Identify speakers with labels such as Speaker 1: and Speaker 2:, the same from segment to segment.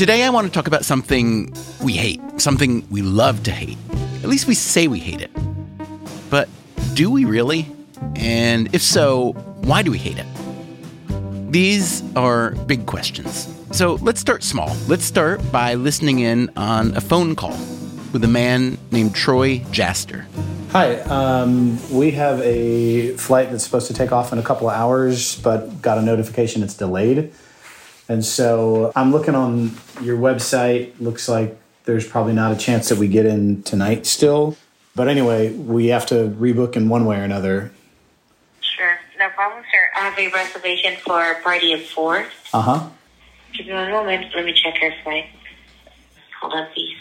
Speaker 1: Today I want to talk about something we hate, something we love to hate. At least we say we hate it. But do we really? And if so, why do we hate it? These are big questions. So let's start small. Let's start by listening in on a phone call with a man named Troy Jaster.
Speaker 2: Hi, we have a flight that's supposed to take off in a couple of hours, but got a notification it's delayed. And so I'm looking on your website. Looks like there's probably not a chance that we get in tonight still. But anyway, we have to rebook in one way or another.
Speaker 3: Sure, no problem, sir. I have a reservation for a party of 4.
Speaker 2: Uh-huh.
Speaker 3: Give me one moment. Let me check your flight. Hold on, please.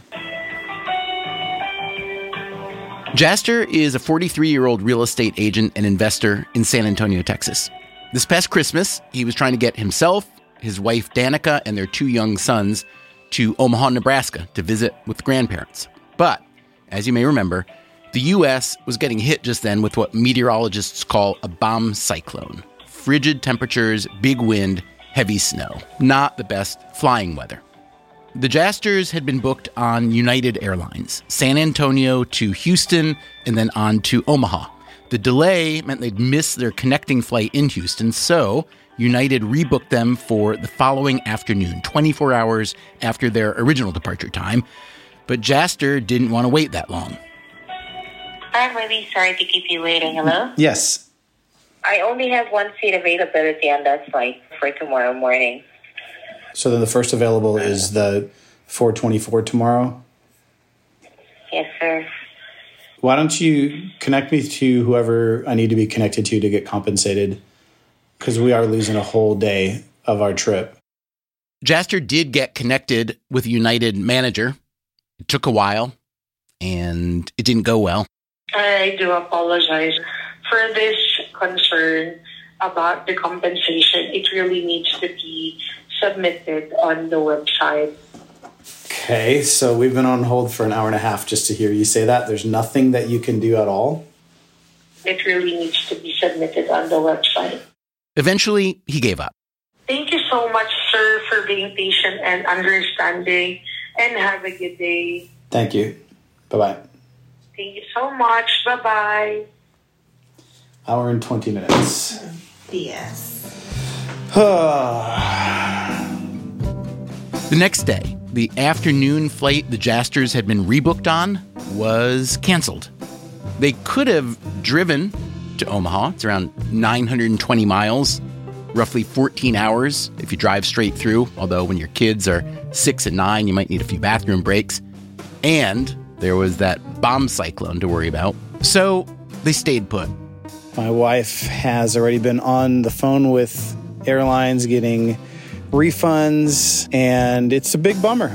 Speaker 1: Jaster is a 43-year-old real estate agent and investor in San Antonio, Texas. This past Christmas, he was trying to get himself, his wife Danica, and their 2 young sons to Omaha, Nebraska to visit with grandparents. But, as you may remember, the U.S. was getting hit just then with what meteorologists call a bomb cyclone. Frigid temperatures, big wind, heavy snow. Not the best flying weather. The Jasters had been booked on United Airlines, San Antonio to Houston, and then on to Omaha. The delay meant they'd miss their connecting flight in Houston, so United rebooked them for the following afternoon, 24 hours after their original departure time. But Jaster didn't want to wait that long.
Speaker 3: I'm really sorry to keep you waiting. Hello?
Speaker 2: Yes.
Speaker 3: I only have one seat availability on that flight for tomorrow morning.
Speaker 2: So then the first available is the 4:24 tomorrow?
Speaker 3: Yes, sir.
Speaker 2: Why don't you connect me to whoever I need to be connected to get compensated? Because we are losing a whole day of our trip.
Speaker 1: Jaster did get connected with a United manager. It took a while, and it didn't go well.
Speaker 4: I do apologize for this concern about the compensation. It really needs to be submitted on the website.
Speaker 2: Okay, so we've been on hold for an hour and a half just to hear you say that. There's nothing that you can do at all?
Speaker 4: It really needs to be submitted on the website.
Speaker 1: Eventually, he gave up.
Speaker 4: Thank you so much, sir, for being patient and understanding, and have a good day.
Speaker 2: Thank you. Bye-bye.
Speaker 4: Thank you so much. Bye-bye.
Speaker 2: Hour and 20 minutes.
Speaker 4: Yes.
Speaker 1: The next day, the afternoon flight the Jasters had been rebooked on was canceled. They could have driven to Omaha. It's around 920 miles, roughly 14 hours if you drive straight through, although when your kids are 6 and 9, you might need a few bathroom breaks. And there was that bomb cyclone to worry about. So they stayed put.
Speaker 2: My wife has already been on the phone with airlines getting refunds, and it's a big bummer.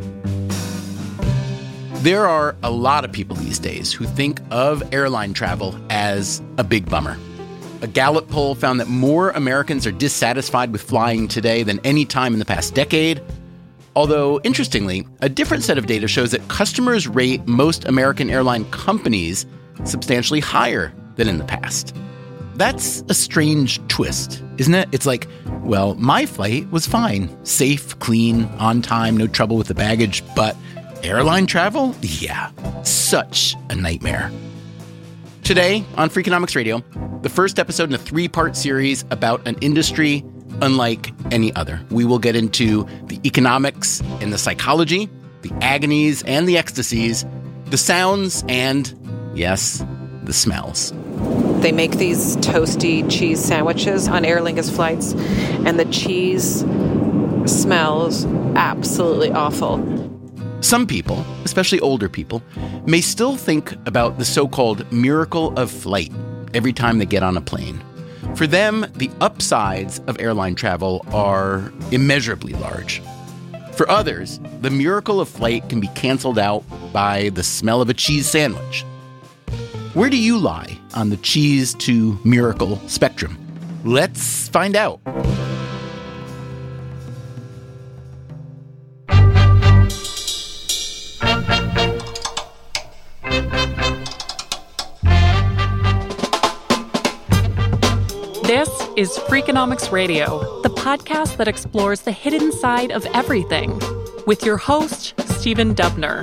Speaker 1: There are a lot of people these days who think of airline travel as a big bummer. A Gallup poll found that more Americans are dissatisfied with flying today than any time in the past decade. Although, interestingly, a different set of data shows that customers rate most American airline companies substantially higher than in the past. That's a strange twist, isn't it? It's like, well, my flight was fine. Safe, clean, on time, no trouble with the baggage, but airline travel? Yeah, such a nightmare. Today on Freakonomics Radio, the first episode in a 3-part series about an industry unlike any other. We will get into the economics and the psychology, the agonies and the ecstasies, the sounds and, yes, the smells.
Speaker 5: They make these toasty cheese sandwiches on Aer Lingus flights, and the cheese smells absolutely awful.
Speaker 1: Some people, especially older people, may still think about the so-called miracle of flight every time they get on a plane. For them, the upsides of airline travel are immeasurably large. For others, the miracle of flight can be canceled out by the smell of a cheese sandwich. Where do you lie on the cheese to miracle spectrum? Let's find out.
Speaker 6: This is Freakonomics Radio, the podcast that explores the hidden side of everything, with your host, Stephen Dubner.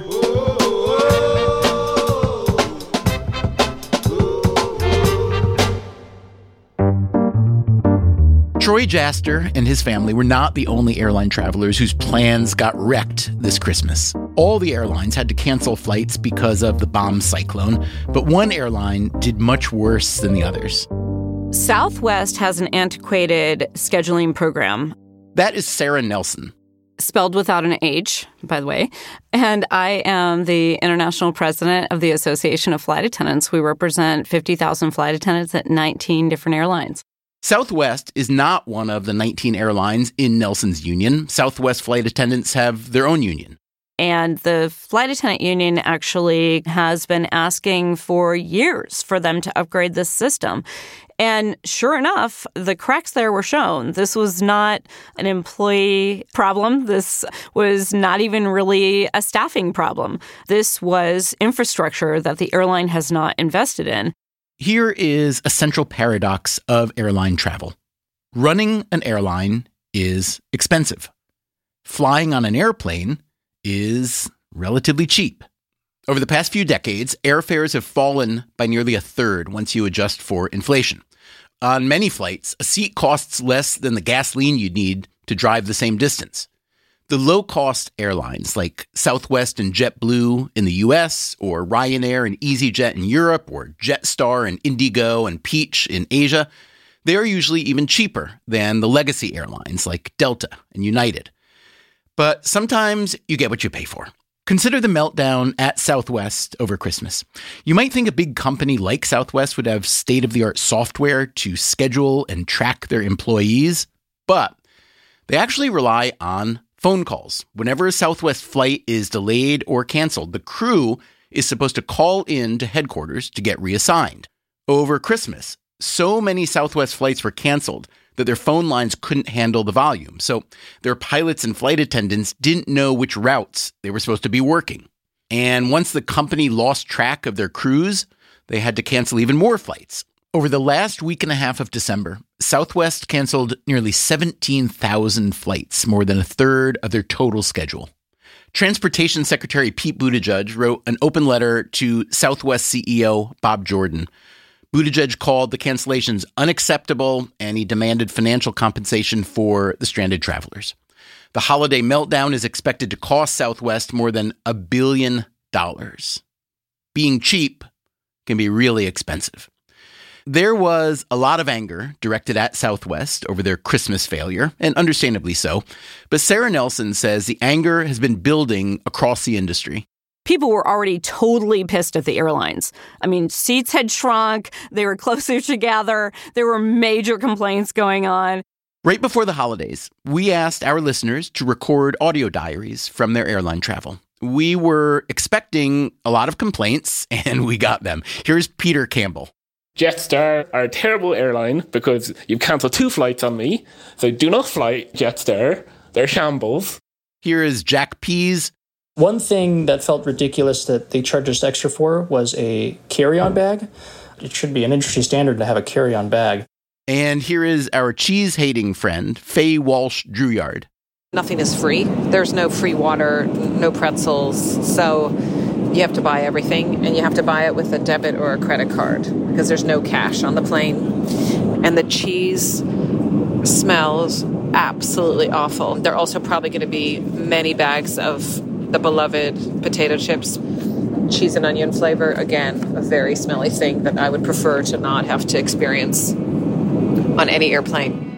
Speaker 1: Troy Jaster and his family were not the only airline travelers whose plans got wrecked this Christmas. All the airlines had to cancel flights because of the bomb cyclone, but one airline did much worse than the others.
Speaker 7: Southwest has an antiquated scheduling program.
Speaker 1: That is Sarah Nelson.
Speaker 7: Spelled without an H, by the way. And I am the international president of the Association of Flight Attendants. We represent 50,000 flight attendants at 19 different airlines.
Speaker 1: Southwest is not one of the 19 airlines in Nelson's union. Southwest flight attendants have their own union.
Speaker 7: And the flight attendant union actually has been asking for years for them to upgrade this system. And sure enough, the cracks there were shown. This was not an employee problem. This was not even really a staffing problem. This was infrastructure that the airline has not invested in.
Speaker 1: Here is a central paradox of airline travel. Running an airline is expensive. Flying on an airplane is relatively cheap. Over the past few decades, airfares have fallen by nearly a third once you adjust for inflation. On many flights, a seat costs less than the gasoline you'd need to drive the same distance. The low-cost airlines like Southwest and JetBlue in the US, or Ryanair and EasyJet in Europe, or Jetstar and Indigo and Peach in Asia, they are usually even cheaper than the legacy airlines like Delta and United. But sometimes you get what you pay for. Consider the meltdown at Southwest over Christmas. You might think a big company like Southwest would have state-of-the-art software to schedule and track their employees, but they actually rely on phone calls. Whenever a Southwest flight is delayed or canceled, the crew is supposed to call in to headquarters to get reassigned. Over Christmas, so many Southwest flights were canceled that their phone lines couldn't handle the volume. So their pilots and flight attendants didn't know which routes they were supposed to be working. And once the company lost track of their crews, they had to cancel even more flights. Over the last week and a half of December, Southwest canceled nearly 17,000 flights, more than a third of their total schedule. Transportation Secretary Pete Buttigieg wrote an open letter to Southwest CEO Bob Jordan. Buttigieg called the cancellations unacceptable, and he demanded financial compensation for the stranded travelers. The holiday meltdown is expected to cost Southwest more than $1 billion. Being cheap can be really expensive. There was a lot of anger directed at Southwest over their Christmas failure, and understandably so. But Sarah Nelson says the anger has been building across the industry.
Speaker 7: People were already totally pissed at the airlines. I mean, seats had shrunk, they were closer together, there were major complaints going on.
Speaker 1: Right before the holidays, we asked our listeners to record audio diaries from their airline travel. We were expecting a lot of complaints, and we got them. Here's Peter Campbell.
Speaker 8: Jetstar are a terrible airline because you've cancelled 2 flights on me. So do not fly Jetstar. They're shambles.
Speaker 1: Here is Jack Pease.
Speaker 9: One thing that felt ridiculous that they charged us extra for was a carry-on bag. It should be an industry standard to have a carry-on bag.
Speaker 1: And here is our cheese-hating friend, Faye Walsh-Drouillard.
Speaker 5: Nothing is free. There's no free water, no pretzels. So you have to buy everything, and you have to buy it with a debit or a credit card because there's no cash on the plane. And the cheese smells absolutely awful. There are also probably going to be many bags of the beloved potato chips, cheese and onion flavor. Again, a very smelly thing that I would prefer to not have to experience on any airplane.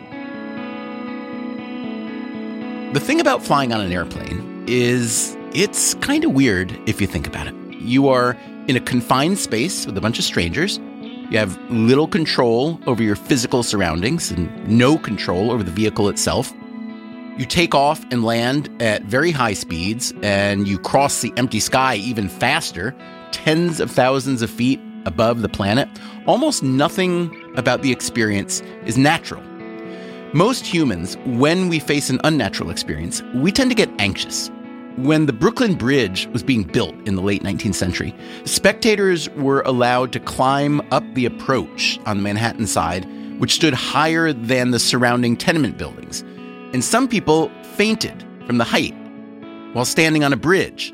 Speaker 1: The thing about flying on an airplane is it's kind of weird if you think about it. You are in a confined space with a bunch of strangers. You have little control over your physical surroundings and no control over the vehicle itself. You take off and land at very high speeds, and you cross the empty sky even faster, tens of thousands of feet above the planet. Almost nothing about the experience is natural. Most humans, when we face an unnatural experience, we tend to get anxious. When the Brooklyn Bridge was being built in the late 19th century, spectators were allowed to climb up the approach on the Manhattan side which stood higher than the surrounding tenement buildings. And some people fainted from the height while standing on a bridge.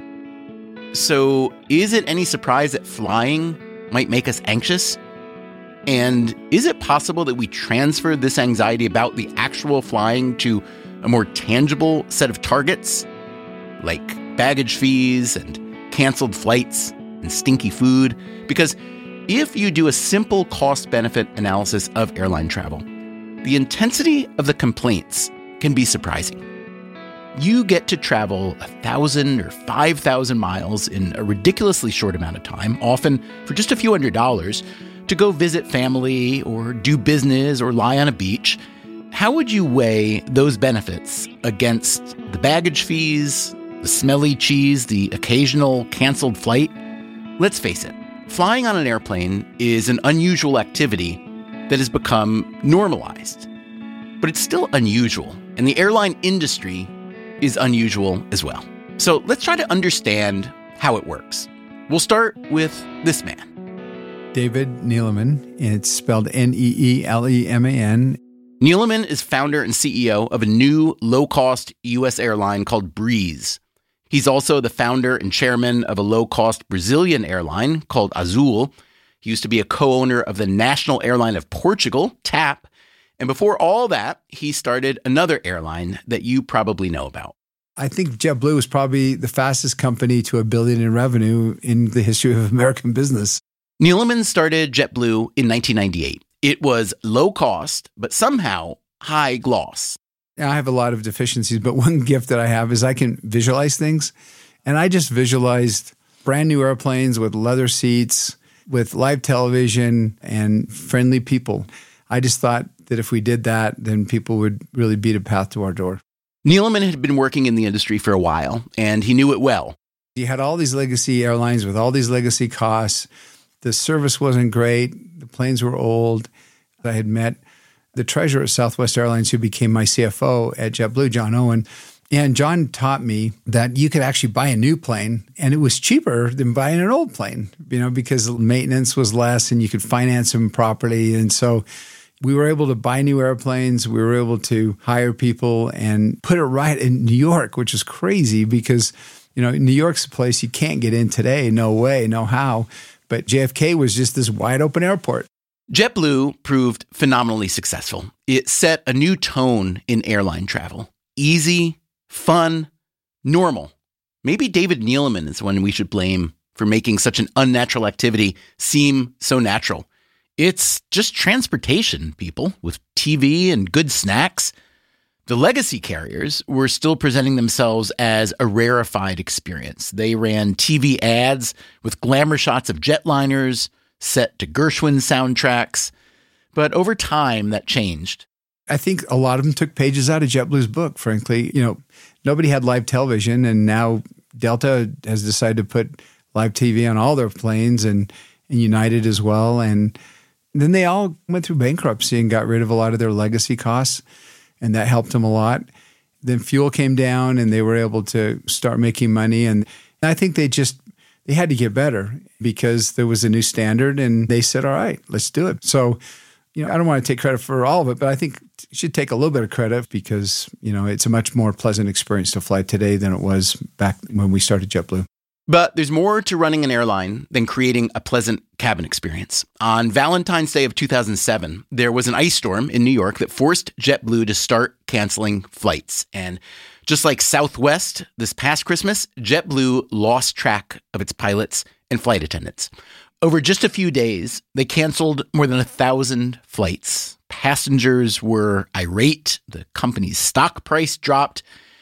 Speaker 1: So is it any surprise that flying might make us anxious? And is it possible that we transfer this anxiety about the actual flying to a more tangible set of targets, like baggage fees and canceled flights and stinky food? Because if you do a simple cost-benefit analysis of airline travel, the intensity of the complaints can be surprising. You get to travel 1,000 or 5,000 miles in a ridiculously short amount of time, often for just a few $100s, to go visit family or do business or lie on a beach. How would you weigh those benefits against the baggage fees, the smelly cheese, the occasional canceled flight? Let's face it, flying on an airplane is an unusual activity that has become normalized. But it's still unusual, and the airline industry is unusual as well. So let's try to understand how it works. We'll start with this man.
Speaker 10: David Neeleman. It's spelled Neeleman.
Speaker 1: Neeleman is founder and CEO of a new low-cost U.S. airline called Breeze. He's also the founder and chairman of a low-cost Brazilian airline called Azul. He used to be a co-owner of the national airline of Portugal, TAP. And before all that, he started another airline that you probably know about.
Speaker 10: I think JetBlue was probably the fastest company to $1 billion in revenue in the history of American business.
Speaker 1: Neeleman started JetBlue in 1998. It was low cost, but somehow high gloss.
Speaker 10: I have a lot of deficiencies, but one gift that I have is I can visualize things. And I just visualized brand new airplanes with leather seats, with live television and friendly people. I just thought that if we did that, then people would really beat a path to our door.
Speaker 1: Neeleman had been working in the industry for a while, and he knew it well.
Speaker 10: You had all these legacy airlines with all these legacy costs. The service wasn't great. The planes were old. I had met the treasurer at Southwest Airlines, who became my CFO at JetBlue, John Owen. And John taught me that you could actually buy a new plane, and it was cheaper than buying an old plane, because maintenance was less and you could finance them properly. And so we were able to buy new airplanes. We were able to hire people and put it right in New York, which is crazy because, New York's a place you can't get in today. No way, no how. But JFK was just this wide open airport.
Speaker 1: JetBlue proved phenomenally successful. It set a new tone in airline travel. Easy, fun, normal. Maybe David Neeleman is one we should blame for making such an unnatural activity seem so natural. It's just transportation, people, with TV and good snacks. The legacy carriers were still presenting themselves as a rarefied experience. They ran TV ads with glamour shots of jetliners set to Gershwin soundtracks. But over time, that changed.
Speaker 10: I think a lot of them took pages out of JetBlue's book, frankly. Nobody had live television, and now Delta has decided to put live TV on all their planes, and United as well. And then they all went through bankruptcy and got rid of a lot of their legacy costs, and that helped them a lot. Then fuel came down, and they were able to start making money. And I think they had to get better because there was a new standard, and they said, all right, let's do it. So, I don't want to take credit for all of it, but I think you should take a little bit of credit because, it's a much more pleasant experience to fly today than it was back when we started JetBlue.
Speaker 1: But there's more to running an airline than creating a pleasant cabin experience. On Valentine's Day of 2007, there was an ice storm in New York that forced JetBlue to start canceling flights. And just like Southwest this past Christmas, JetBlue lost track of its pilots and flight attendants. Over just a few days, they canceled more than 1,000 flights. Passengers were irate. The company's stock price dropped.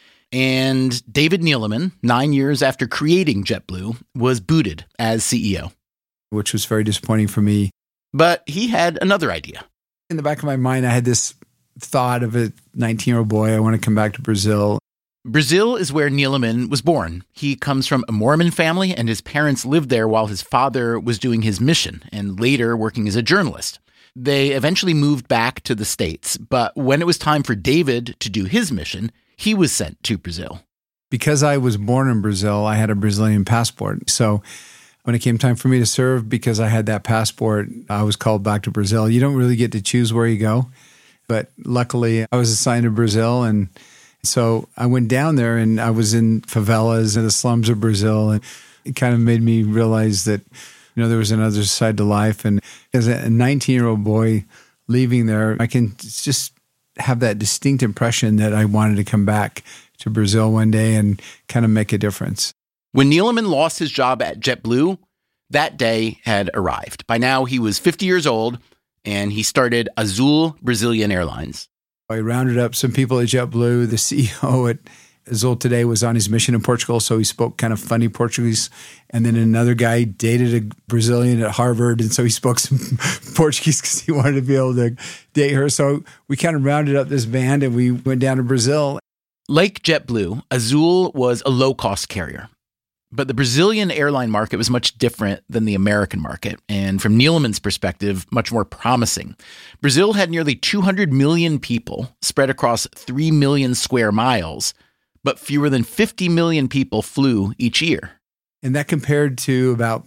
Speaker 1: And David Neeleman, 9 years after creating JetBlue, was booted as CEO.
Speaker 10: Which was very disappointing for me.
Speaker 1: But he had another idea.
Speaker 10: In the back of my mind, I had this thought of a 19-year-old boy. I want to come back to Brazil.
Speaker 1: Brazil is where Neeleman was born. He comes from a Mormon family, and his parents lived there while his father was doing his mission and later working as a journalist. They eventually moved back to the States, but when it was time for David to do his mission, he was sent to Brazil.
Speaker 10: Because I was born in Brazil, I had a Brazilian passport. So When it came time for me to serve, because I had that passport, I was called back to Brazil. You don't really get to choose where you go, but luckily I was assigned to Brazil. And so I went down there and I was in favelas in the slums of Brazil. And it kind of made me realize that, there was another side to life. And as a 19-year-old boy leaving there, I can just have that distinct impression that I wanted to come back to Brazil one day and kind of make a difference.
Speaker 1: When Neeleman lost his job at JetBlue, that day had arrived. By now, he was 50 years old, and he started Azul Brazilian Airlines.
Speaker 10: I rounded up some people at JetBlue. The CEO at Azul today was on his mission in Portugal, so he spoke kind of funny Portuguese. And then another guy dated a Brazilian at Harvard, and so he spoke some Portuguese because he wanted to be able to date her. So we kind of rounded up this band, and we went down to Brazil.
Speaker 1: Like JetBlue, Azul was a low-cost carrier. But the Brazilian airline market was much different than the American market, and from Neeleman's perspective, much more promising. Brazil had nearly 200 million people spread across 3 million square miles, but fewer than 50 million people flew each year.
Speaker 10: And that compared to about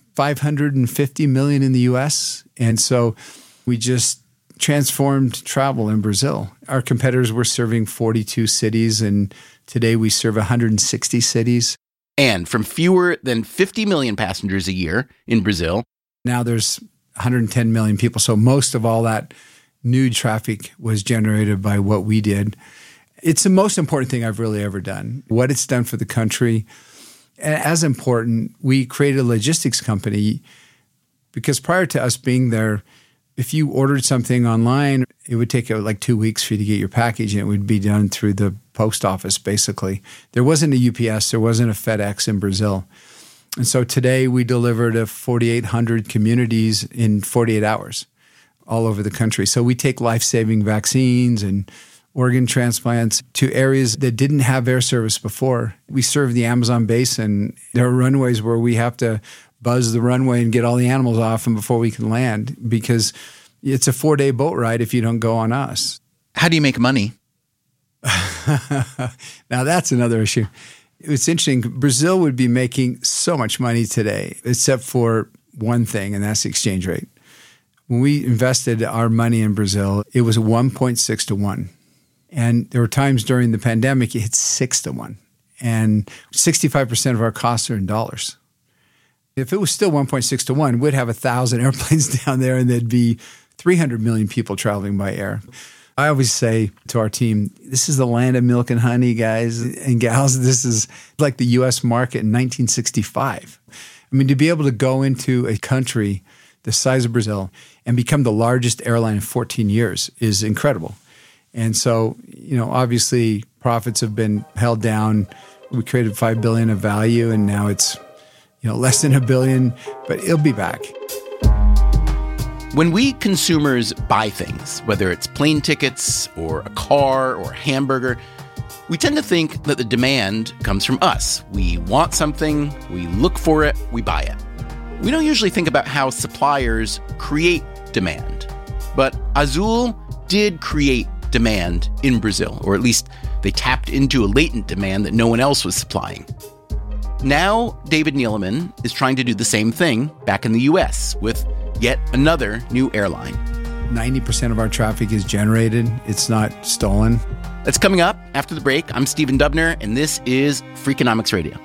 Speaker 10: 550 million in the U.S., and so we just transformed travel in Brazil. Our competitors were serving 42 cities, and today we serve 160 cities.
Speaker 1: And from fewer than 50 million passengers a year in Brazil,
Speaker 10: now there's 110 million people. So most of all that new traffic was generated by what we did. It's the most important thing I've really ever done. What it's done for the country. And as important, we created a logistics company because prior to us being there, if you ordered something online, it would take like 2 weeks for you to get your package, and it would be done through the post office, basically. There wasn't a UPS, there wasn't a FedEx in Brazil. And so today we deliver to 4,800 communities in 48 hours all over the country. So we take life-saving vaccines and organ transplants to areas that didn't have air service before. We serve the Amazon basin. There are runways where we have to buzz the runway and get all the animals off them before we can land because it's a 4-day boat ride if you don't go on us.
Speaker 1: How do you make money?
Speaker 10: Now that's another issue. It's interesting. Brazil would be making so much money today, except for one thing, and that's the exchange rate. When we invested our money in Brazil, it was 1.6 to 1. And there were times during the pandemic it hit 6 to 1. And 65% of our costs are in dollars. If it was still 1.6 to 1, we'd have 1,000 airplanes down there and there'd be 300 million people traveling by air. I always say to our team, this is the land of milk and honey, guys and gals. This is like the U.S. market in 1965. I mean, to be able to go into a country the size of Brazil and become the largest airline in 14 years is incredible. And so, obviously profits have been held down. We created $5 billion of value and now it's less than $1 billion, but it'll be back.
Speaker 1: When we consumers buy things, whether it's plane tickets or a car or a hamburger, we tend to think that the demand comes from us. We want something, we look for it, we buy it. We don't usually think about how suppliers create demand. But Azul did create demand in Brazil, or at least they tapped into a latent demand that no one else was supplying. Now, David Neeleman is trying to do the same thing back in the U.S. with yet another new airline.
Speaker 10: 90% of our traffic is generated. It's not stolen.
Speaker 1: That's coming up after the break. I'm Stephen Dubner, and this is Freakonomics Radio.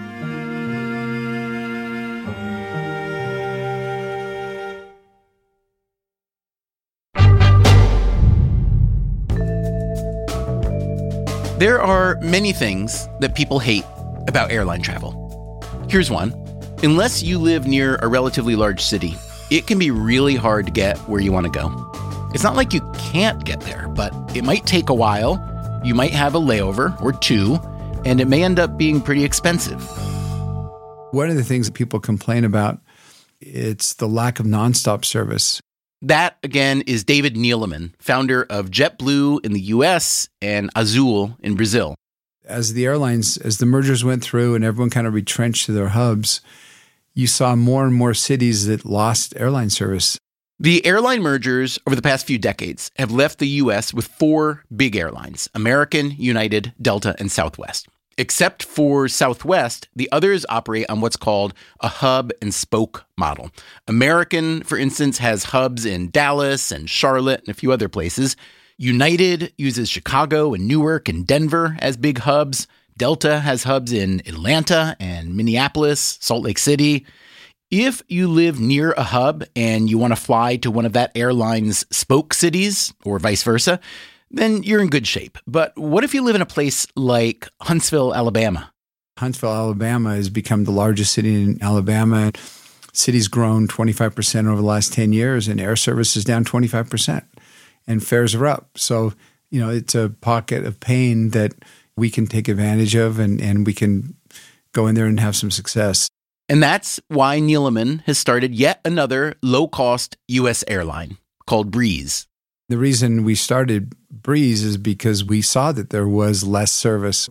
Speaker 1: There are many things that people hate about airline travel. Here's one. Unless you live near a relatively large city, it can be really hard to get where you want to go. It's not like you can't get there, but it might take a while. You might have a layover or two, and it may end up being pretty expensive.
Speaker 10: One of the things that people complain about, it's the lack of nonstop service.
Speaker 1: That, again, is David Neeleman, founder of JetBlue in the U.S. and Azul in Brazil.
Speaker 10: As the mergers went through and everyone kind of retrenched to their hubs, you saw more and more cities that lost airline service.
Speaker 1: The airline mergers over the past few decades have left the U.S. with 4 big airlines: American, United, Delta, and Southwest. Except for Southwest, the others operate on what's called a hub and spoke model. American, for instance, has hubs in Dallas and Charlotte and a few other places. United uses Chicago and Newark and Denver as big hubs. Delta has hubs in Atlanta and Minneapolis, Salt Lake City. If you live near a hub and you want to fly to one of that airline's spoke cities, or vice versa, then you're in good shape. But what if you live in a place like Huntsville, Alabama?
Speaker 10: Huntsville, Alabama has become the largest city in Alabama. City's grown 25% over the last 10 years, and air service is down 25%, and fares are up. So, it's a pocket of pain that we can take advantage of, and we can go in there and have some success.
Speaker 1: And that's why Neeleman has started yet another low-cost U.S. airline called Breeze.
Speaker 10: The reason we started Breeze is because we saw that there was less service.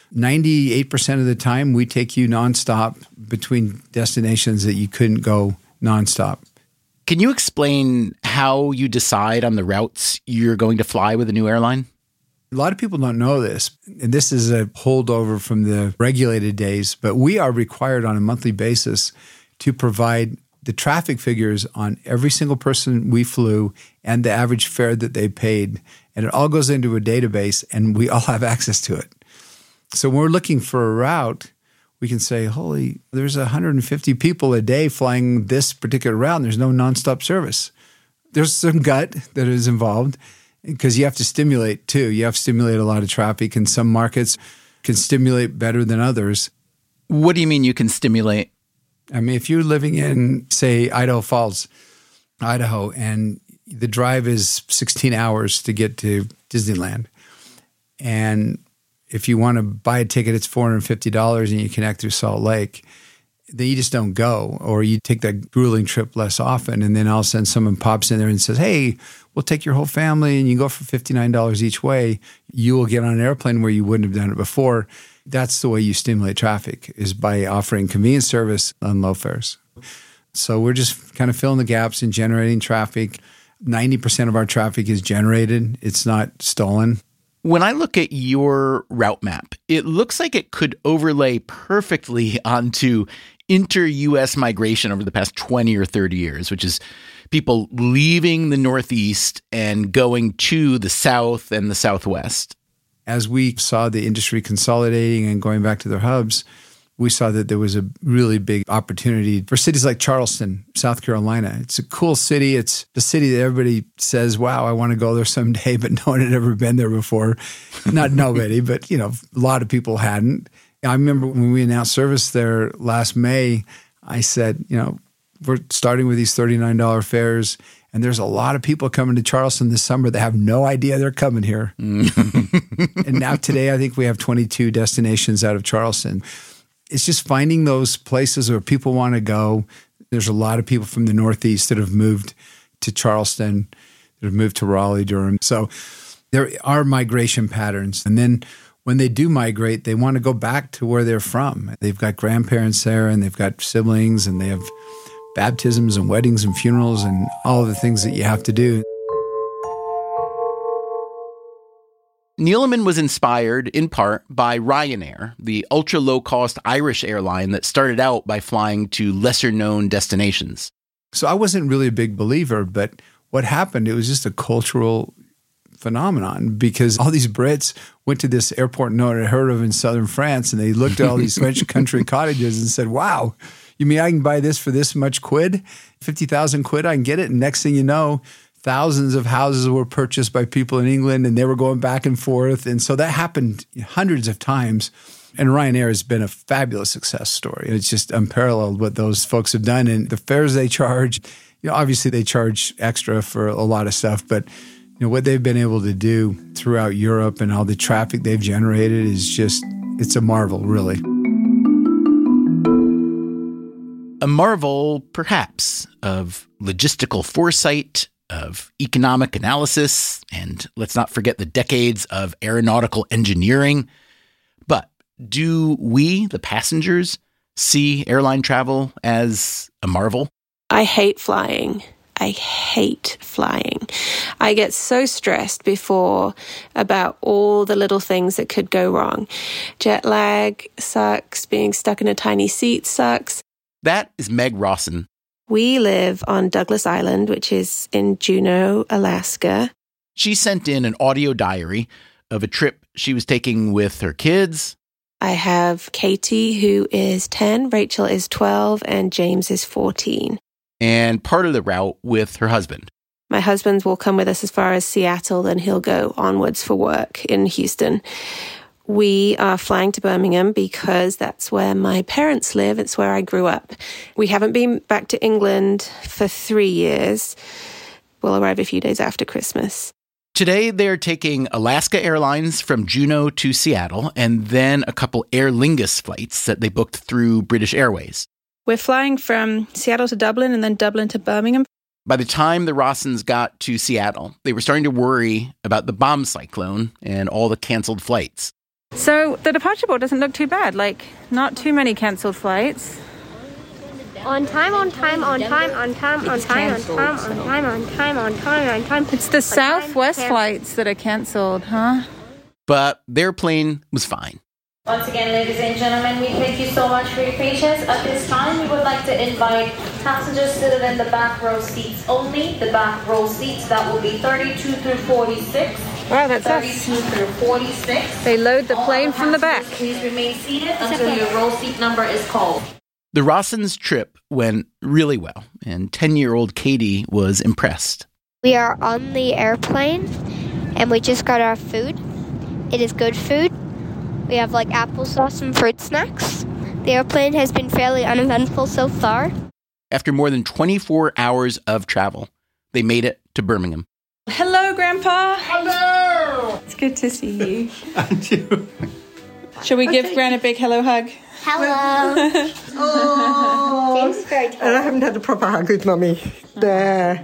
Speaker 10: 98% of the time, we take you nonstop between destinations that you couldn't go nonstop.
Speaker 1: Can you explain how you decide on the routes you're going to fly with a new airline?
Speaker 10: A lot of people don't know this, and this is a holdover from the regulated days, but we are required on a monthly basis to provide the traffic figures on every single person we flew and the average fare that they paid. And it all goes into a database, and we all have access to it. So when we're looking for a route, we can say, holy, there's 150 people a day flying this particular route, and there's no nonstop service. There's some gut that is involved because you have to stimulate too. You have to stimulate a lot of traffic, and some markets can stimulate better than others.
Speaker 1: What do you mean you can stimulate?
Speaker 10: I mean, if you're living in, say, Idaho Falls, Idaho, and the drive is 16 hours to get to Disneyland, and if you want to buy a ticket, it's $450 and you connect through Salt Lake, then you just don't go, or you take that grueling trip less often, and then all of a sudden someone pops in there and says, hey, we'll take your whole family and you go for $59 each way. You will get on an airplane where you wouldn't have done it before. That's the way you stimulate traffic, is by offering convenience service on low fares. So we're just kind of filling the gaps and generating traffic. 90% of our traffic is generated. It's not stolen.
Speaker 1: When I look at your route map, it looks like it could overlay perfectly onto inter-U.S. migration over the past 20 or 30 years, which is people leaving the Northeast and going to the South and the Southwest.
Speaker 10: As we saw the industry consolidating and going back to their hubs, we saw that there was a really big opportunity for cities like Charleston, South Carolina. It's a cool city. It's the city that everybody says, wow, I want to go there someday, but no one had ever been there before. Not nobody, but a lot of people hadn't. I remember when we announced service there last May, I said, we're starting with these $39 fares, and there's a lot of people coming to Charleston this summer that have no idea they're coming here. And now today, I think we have 22 destinations out of Charleston. It's just finding those places where people want to go. There's a lot of people from the Northeast that have moved to Charleston, that have moved to Raleigh, Durham. So there are migration patterns. And then when they do migrate, they want to go back to where they're from. They've got grandparents there, and they've got siblings, and they have baptisms and weddings and funerals and all of the things that you have to do.
Speaker 1: Neeleman was inspired in part by Ryanair, the ultra-low-cost Irish airline that started out by flying to lesser-known destinations.
Speaker 10: So I wasn't really a big believer, but what happened, it was just a cultural phenomenon, because all these Brits went to this airport no one had heard of in southern France, and they looked at all these French country cottages and said, wow, you mean I can buy this for this much quid? 50,000 quid, I can get it. And next thing you know, thousands of houses were purchased by people in England, and they were going back and forth. And so that happened hundreds of times. And Ryanair has been a fabulous success story. It's just unparalleled what those folks have done. And the fares they charge, obviously they charge extra for a lot of stuff, but what they've been able to do throughout Europe and all the traffic they've generated is just, it's a marvel, really.
Speaker 1: A marvel, perhaps, of logistical foresight, of economic analysis, and let's not forget the decades of aeronautical engineering. But do we, the passengers, see airline travel as a marvel?
Speaker 11: I hate flying. I hate flying. I get so stressed before about all the little things that could go wrong. Jet lag sucks. Being stuck in a tiny seat sucks.
Speaker 1: That is Meg Rawson.
Speaker 11: We live on Douglas Island, which is in Juneau, Alaska.
Speaker 1: She sent in an audio diary of a trip she was taking with her kids.
Speaker 11: I have Katie, who is 10, Rachel is 12, and James is 14.
Speaker 1: And part of the route with her husband.
Speaker 11: My husband will come with us as far as Seattle, then he'll go onwards for work in Houston. We are flying to Birmingham because that's where my parents live. It's where I grew up. We haven't been back to England for 3 years. We'll arrive a few days after Christmas.
Speaker 1: Today, they're taking Alaska Airlines from Juneau to Seattle, and then a couple Aer Lingus flights that they booked through British Airways.
Speaker 12: We're flying from Seattle to Dublin and then Dublin to Birmingham.
Speaker 1: By the time the Rawsons got to Seattle, they were starting to worry about the bomb cyclone and all the canceled flights.
Speaker 12: So the departure board doesn't look too bad, like not too many cancelled flights.
Speaker 13: On time, on time, on time, on time, on time, on time, on time, on time, on time, on time.
Speaker 12: It's the Southwest flights that are cancelled, huh?
Speaker 1: But their plane was fine.
Speaker 14: Once again, ladies and gentlemen, we thank you so much for your patience. At this time, we would like to invite passengers seated in the back row seats only. The back row seats, that will be 32 through 46.
Speaker 12: Wow, that's
Speaker 14: 32 through 46.
Speaker 12: They load the plane from the back.
Speaker 14: Please remain seated until your row seat number is called.
Speaker 1: The Rawsons' trip went really well, and 10-year-old Katie was impressed.
Speaker 13: We are on the airplane, and we just got our food. It is good food. We have like applesauce and fruit snacks. The airplane has been fairly uneventful so far.
Speaker 1: After more than 24 hours of travel, they made it to Birmingham.
Speaker 12: Hello, Grandpa.
Speaker 15: Hello.
Speaker 12: It's good to see you.
Speaker 15: And you.
Speaker 12: Shall we give Gran a big hello hug?
Speaker 13: Hello.
Speaker 15: Oh.
Speaker 13: James is very tall.
Speaker 15: And I haven't had a proper hug with Mummy. There.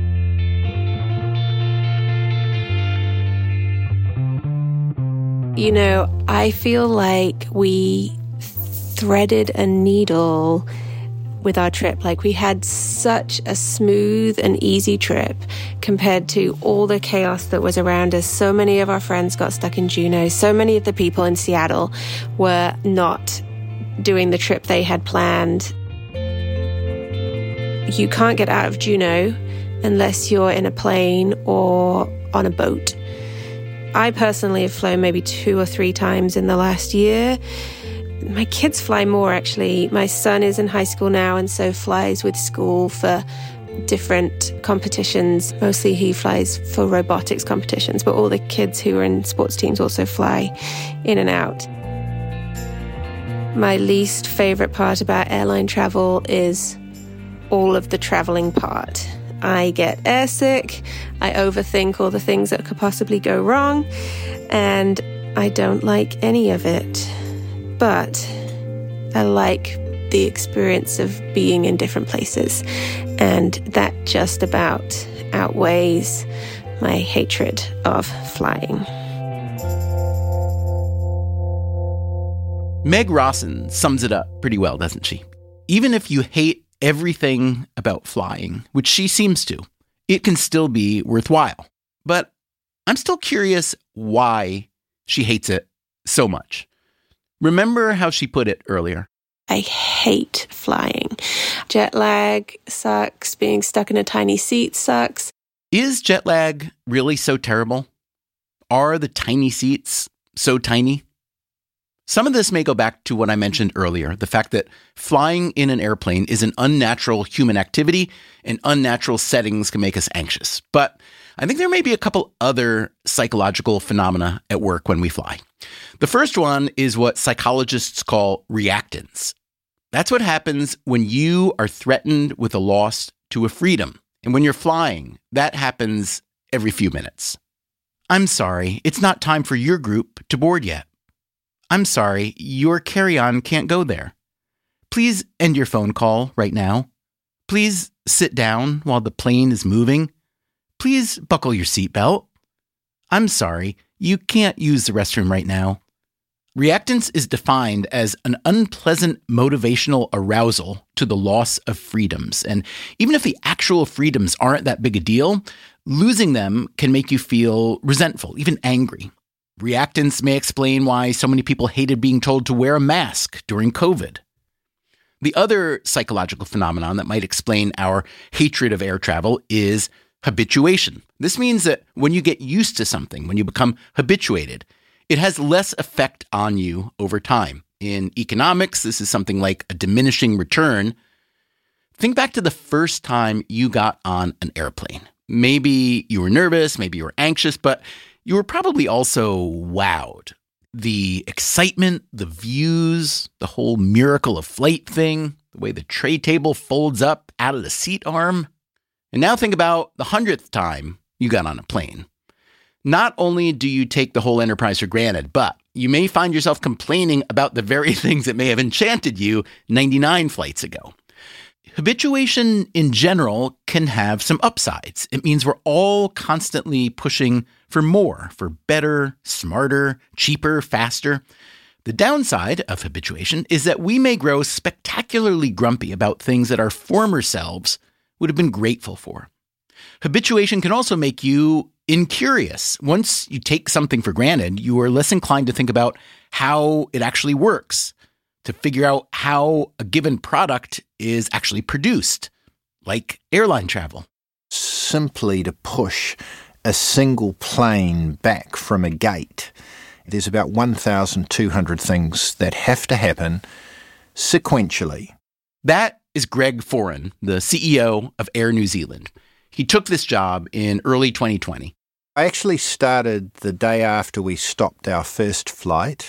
Speaker 11: You know, I feel like we threaded a needle with our trip. Like, we had such a smooth and easy trip compared to all the chaos that was around us. So many of our friends got stuck in Juneau. So many of the people in Seattle were not doing the trip they had planned. You can't get out of Juneau unless you're in a plane or on a boat. I personally have flown maybe 2 or 3 times in the last year. My kids fly more, actually. My son is in high school now and so flies with school for different competitions. Mostly he flies for robotics competitions, but all the kids who are in sports teams also fly in and out. My least favorite part about airline travel is all of the traveling part. I get airsick, I overthink all the things that could possibly go wrong, and I don't like any of it. But I like the experience of being in different places, and that just about outweighs my hatred of flying.
Speaker 1: Meg Rawson sums it up pretty well, doesn't she? Even if you hate everything about flying, which she seems to, it can still be worthwhile. But I'm still curious why she hates it so much. Remember how she put it earlier?
Speaker 11: I hate flying. Jet lag sucks. Being stuck in a tiny seat sucks.
Speaker 1: Is jet lag really so terrible? Are the tiny seats so tiny? Some of this may go back to what I mentioned earlier, the fact that flying in an airplane is an unnatural human activity and unnatural settings can make us anxious. But I think there may be a couple other psychological phenomena at work when we fly. The first one is what psychologists call reactance. That's what happens when you are threatened with a loss to a freedom. And when you're flying, that happens every few minutes. I'm sorry, it's not time for your group to board yet. I'm sorry, your carry-on can't go there. Please end your phone call right now. Please sit down while the plane is moving. Please buckle your seatbelt. I'm sorry, you can't use the restroom right now. Reactance is defined as an unpleasant motivational arousal to the loss of freedoms. And even if the actual freedoms aren't that big a deal, losing them can make you feel resentful, even angry. Reactance may explain why so many people hated being told to wear a mask during COVID. The other psychological phenomenon that might explain our hatred of air travel is habituation. This means that when you get used to something, when you become habituated, it has less effect on you over time. In economics, this is something like a diminishing return. Think back to the first time you got on an airplane. Maybe you were nervous, maybe you were anxious, but you were probably also wowed. The excitement, the views, the whole miracle of flight thing, the way the tray table folds up out of the seat arm. And now think about the 100th time you got on a plane. Not only do you take the whole enterprise for granted, but you may find yourself complaining about the very things that may have enchanted you 99 flights ago. Habituation in general can have some upsides. It means we're all constantly pushing for more, for better, smarter, cheaper, faster. The downside of habituation is that we may grow spectacularly grumpy about things that our former selves would have been grateful for. Habituation can also make you incurious. Once you take something for granted, you are less inclined to think about how it actually works, to figure out how a given product is actually produced, like airline travel.
Speaker 16: Simply to push a single plane back from a gate, there's about 1,200 things that have to happen sequentially.
Speaker 1: That is Greg Foran, the CEO of Air New Zealand. He took this job in early 2020.
Speaker 16: I actually started the day after we stopped our first flight,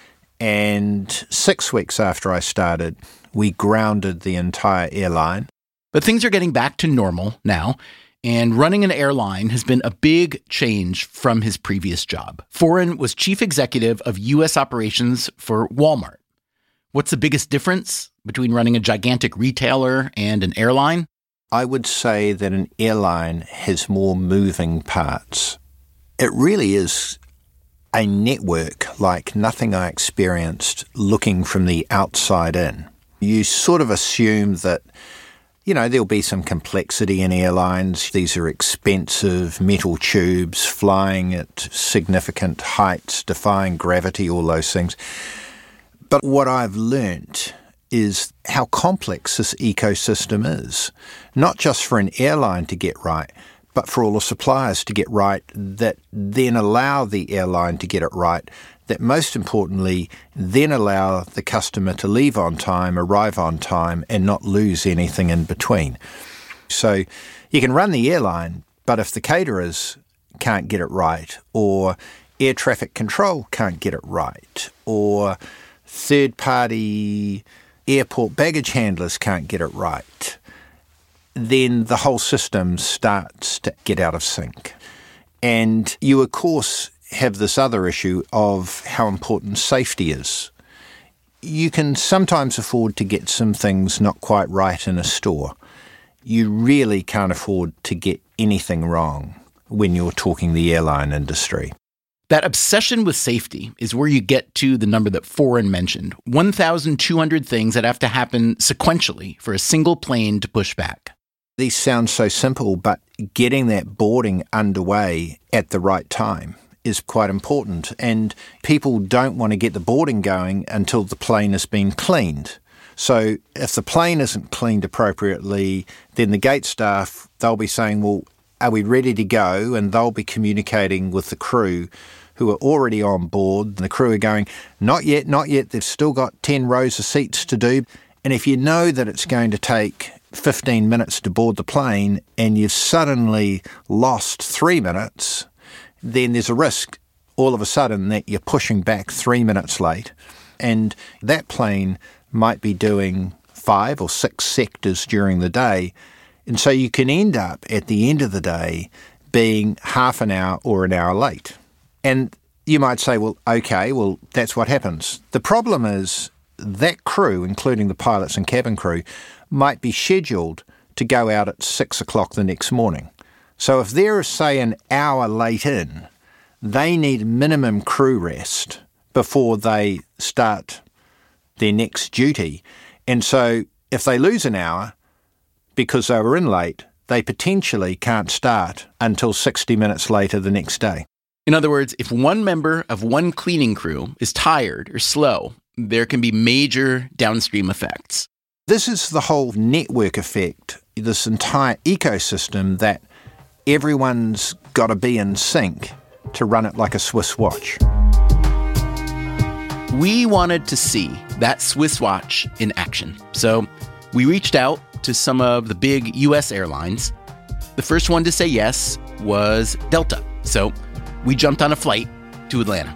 Speaker 16: and 6 weeks after I started, we grounded the entire airline.
Speaker 1: But things are getting back to normal now, and running an airline has been a big change from his previous job. Foran was chief executive of U.S. operations for Walmart. What's the biggest difference between running a gigantic retailer and an airline?
Speaker 16: I would say that an airline has more moving parts. It really is a network like nothing I experienced looking from the outside in. You sort of assume that, there'll be some complexity in airlines. These are expensive metal tubes flying at significant heights, defying gravity, all those things. But what I've learnt is how complex this ecosystem is, not just for an airline to get right, but for all the suppliers to get right that then allow the airline to get it right, that most importantly then allow the customer to leave on time, arrive on time, and not lose anything in between. So you can run the airline, but if the caterers can't get it right, or air traffic control can't get it right, or third-party airport baggage handlers can't get it right, then the whole system starts to get out of sync. And you, of course, have this other issue of how important safety is. You can sometimes afford to get some things not quite right in a store. You really can't afford to get anything wrong when you're talking the airline industry.
Speaker 1: That obsession with safety is where you get to the number that Foran mentioned, 1,200 things that have to happen sequentially for a single plane to push back.
Speaker 16: These sound so simple, but getting that boarding underway at the right time is quite important. And people don't want to get the boarding going until the plane has been cleaned. So if the plane isn't cleaned appropriately, then the gate staff, they'll be saying, well, are we ready to go? And they'll be communicating with the crew who are already on board. And the crew are going, not yet, not yet. They've still got 10 rows of seats to do. And if you know that it's going to take 15 minutes to board the plane and you've suddenly lost 3 minutes, then there's a risk all of a sudden that you're pushing back 3 minutes late. And that plane might be doing 5 or 6 sectors during the day. And so you can end up at the end of the day being half an hour or an hour late. And you might say, well, okay, well, that's what happens. The problem is that crew, including the pilots and cabin crew, might be scheduled to go out at 6 o'clock the next morning. So if they're, say, an hour late in, they need minimum crew rest before they start their next duty. And so if they lose an hour because they were in late, they potentially can't start until 60 minutes later the next day.
Speaker 1: In other words, if one member of one cleaning crew is tired or slow, there can be major downstream effects.
Speaker 16: This is the whole network effect, this entire ecosystem that everyone's got to be in sync to run it like a Swiss watch.
Speaker 1: We wanted to see that Swiss watch in action. So we reached out to some of the big U.S. airlines. The first one to say yes was Delta. So we jumped on a flight to Atlanta.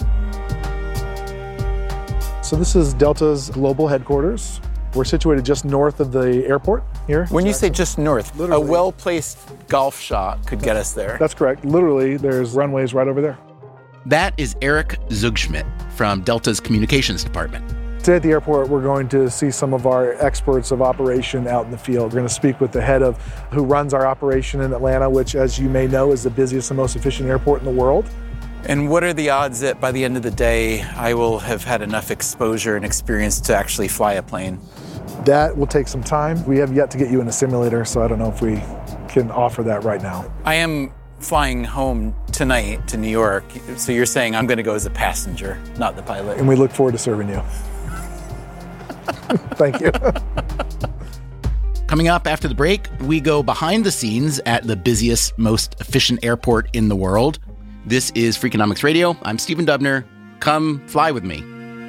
Speaker 17: So this is Delta's global headquarters. We're situated just north of the airport here.
Speaker 1: When you say just north, a well-placed golf shot could get us there.
Speaker 17: That's correct. Literally, there's runways right over there.
Speaker 1: That is Eric Zugschmidt from Delta's communications department.
Speaker 17: Today at the airport, we're going to see some of our experts of operation out in the field. We're going to speak with the head of who runs our operation in Atlanta, which, as you may know, is the busiest and most efficient airport in the world.
Speaker 18: And what are the odds that by the end of the day, I will have had enough exposure and experience to actually fly a plane?
Speaker 17: That will take some time. We have yet to get you in a simulator, so I don't know if we can offer that right now.
Speaker 18: I am flying home tonight to New York, so you're saying I'm going to go as a passenger, not the pilot.
Speaker 17: And we look forward to serving you. Thank you.
Speaker 1: Coming up after the break, we go behind the scenes at the busiest, most efficient airport in the world. This is Freakonomics Radio. I'm Stephen Dubner. Come fly with me.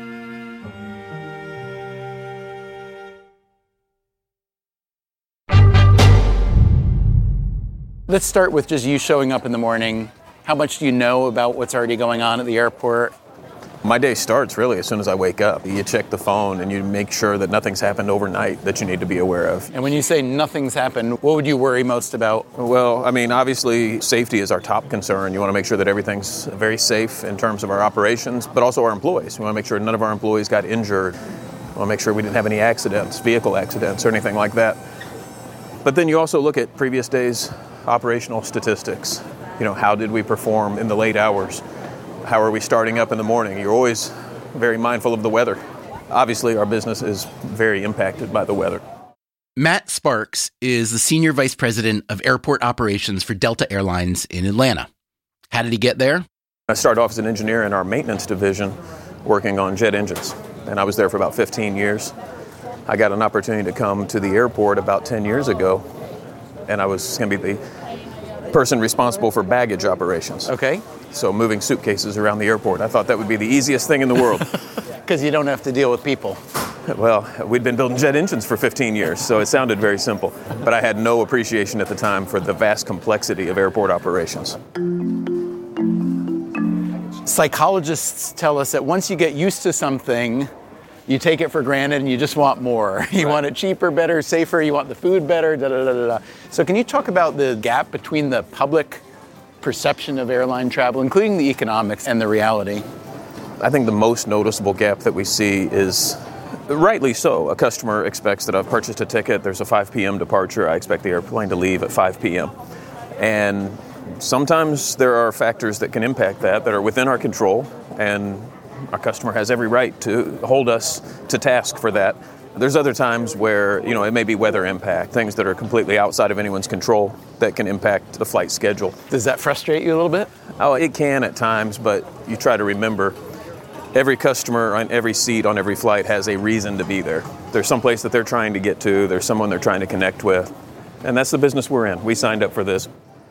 Speaker 1: Let's start with just you showing up in the morning. How much do you know about what's already going on at the airport?
Speaker 19: My day starts really as soon as I wake up. You check the phone and you make sure that nothing's happened overnight that you need to be aware of.
Speaker 1: And when you say nothing's happened, what would you worry most about?
Speaker 19: Well, I mean, obviously safety is our top concern. You want to make sure that everything's very safe in terms of our operations, but also our employees. We want to make sure none of our employees got injured. We want to make sure we didn't have any accidents, vehicle accidents or anything like that. But then you also look at previous days' operational statistics. You know, how did we perform in the late hours? How are we starting up in the morning? You're always very mindful of the weather. Obviously, our business is very impacted by the weather.
Speaker 1: Matt Sparks is the Senior Vice President of Airport Operations for Delta Airlines in Atlanta. How did he get there?
Speaker 19: I started off as an engineer in our maintenance division working on jet engines, and I was there for about 15 years. I got an opportunity to come to the airport about 10 years ago, and I was going to be the person responsible for baggage operations.
Speaker 1: Okay.
Speaker 19: So moving suitcases around the airport. I thought that would be the easiest thing in the world.
Speaker 1: Because you don't have to deal with people.
Speaker 19: Well, we'd been building jet engines for 15 years, so it sounded very simple. But I had no appreciation at the time for the vast complexity of airport operations.
Speaker 1: Psychologists tell us that once you get used to something, you take it for granted and you just want more. You want it cheaper, better, safer, you want the food better, da-da-da-da-da. So can you talk about the gap between the public perception of airline travel, including the economics and the reality?
Speaker 19: I think the most noticeable gap that we see is, rightly so, a customer expects that I've purchased a ticket, there's a 5 p.m. departure, I expect the airplane to leave at 5 p.m. And sometimes there are factors that can impact that are within our control, and our customer has every right to hold us to task for that. There's other times where, it may be weather impact, things that are completely outside of anyone's control that can impact the flight schedule.
Speaker 1: Does that frustrate you a little bit?
Speaker 19: Oh, it can at times, but you try to remember every customer on every seat on every flight has a reason to be there. There's some place that they're trying to get to, there's someone they're trying to connect with, and that's the business we're in. We signed up for this.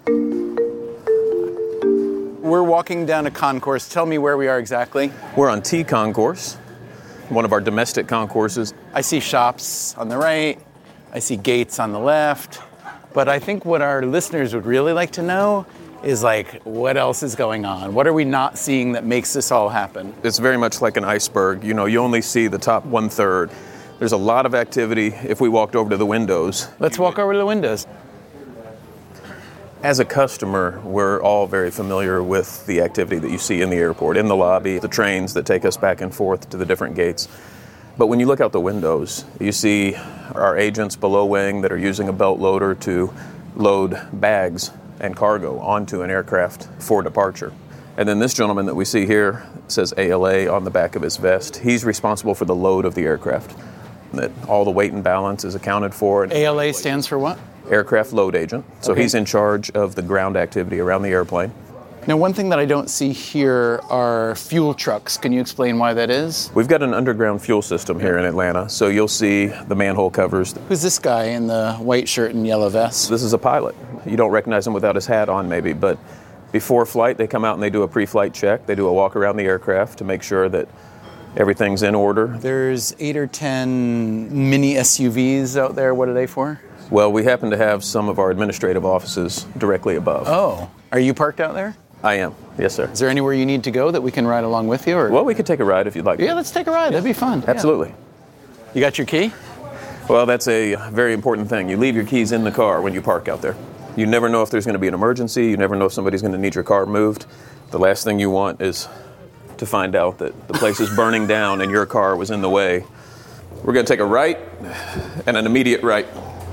Speaker 1: We're walking down a concourse. Tell me where we are exactly.
Speaker 19: We're on T Concourse, one of our domestic concourses.
Speaker 1: I see shops on the right. I see gates on the left. But I think what our listeners would really like to know is what else is going on? What are we not seeing that makes this all happen?
Speaker 19: It's very much like an iceberg. You only see the top 1/3. There's a lot of activity if we walked over to the windows.
Speaker 1: Let's walk over to the windows.
Speaker 19: As a customer, we're all very familiar with the activity that you see in the airport, in the lobby, the trains that take us back and forth to the different gates. But when you look out the windows, you see our agents below wing that are using a belt loader to load bags and cargo onto an aircraft for departure. And then this gentleman that we see here says ALA on the back of his vest. He's responsible for the load of the aircraft, that all the weight and balance is accounted for.
Speaker 1: ALA stands for what?
Speaker 19: Aircraft Load Agent. So
Speaker 1: Okay.
Speaker 19: he's in charge of the ground activity around the airplane.
Speaker 1: Now, one thing that I don't see here are fuel trucks. Can you explain why that is?
Speaker 19: We've got an underground fuel system here in Atlanta, so you'll see the manhole covers.
Speaker 1: Who's this guy in the white shirt and yellow vest?
Speaker 19: This is a pilot. You don't recognize him without his hat on, maybe, but before flight, they come out and they do a pre-flight check. They do a walk around the aircraft to make sure that everything's in order.
Speaker 1: There's 8 or 10 mini SUVs out there. What are they for?
Speaker 19: Well, we happen to have some of our administrative offices directly above.
Speaker 1: Oh, are you parked out there?
Speaker 19: I am, yes, sir.
Speaker 1: Is there anywhere you need to go that we can ride along with you? Or?
Speaker 19: Well, we could take a ride if you'd like.
Speaker 1: Yeah, let's take a ride. That'd be fun.
Speaker 19: Absolutely.
Speaker 1: Yeah. You got your key?
Speaker 19: Well, that's a very important thing. You leave your keys in the car when you park out there. You never know if there's going to be an emergency. You never know if somebody's going to need your car moved. The last thing you want is to find out that the place is burning down and your car was in the way. We're going to take a right and an immediate right.